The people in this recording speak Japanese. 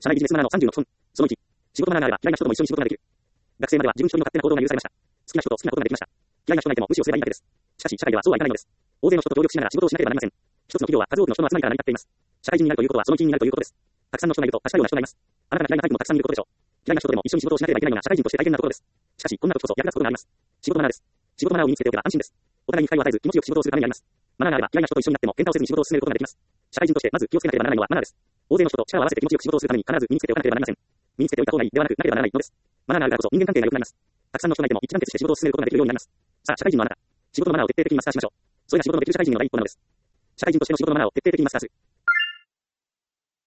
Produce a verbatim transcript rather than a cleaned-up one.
社内ビジネスマナーのさんじゅうの基本。そのいち、仕事マナーがあれば嫌いな人とも一緒に仕事ができる。学生までは自分一人の勝手な行動が許されました。好きな人と好きなことができました。嫌いな人がいても無視をすればいいだけです。しかし、社会ではそうはいかないのです。大勢の人と協力しながら仕事をしなければなりません。一つの企業は数多くの人の集まりから成り立っています。社会人になるということはその一員になるということです。たくさんの人がいると多種多様な人がいます。あなたが嫌いなタイプもたくさんいることでしょう。嫌いな人とでも一緒に仕事をしなければいけないのが社会人として大変なところです。しかし、こんな時こそ役立つことがあります。仕事マナーです。仕事マナーを身につけておけば安心です。お互いに不快を与えず気持ちよく仕事をするためにあります。マナーがあれば嫌いな人と一緒になっても喧嘩をせずに仕事を進めることができます。社会人としてまず気をつけなければならないのはマナーです。大勢の人と力を合わせて気持ちよく仕事をするために必ず身につけておかなければなりません。身につけておいた方がいいではなくなければならないのです。マナーがあるからこそ人間関係が良くなります。たくさんの人がいても一致団結して仕事を進めることができるようになります。さあ、社会人のあなた。仕事のマナーを徹底的にマスターしましょう。それが仕事のできる社会人の第一歩なのです。社会人としての仕事のマナーを徹底的にマスターする。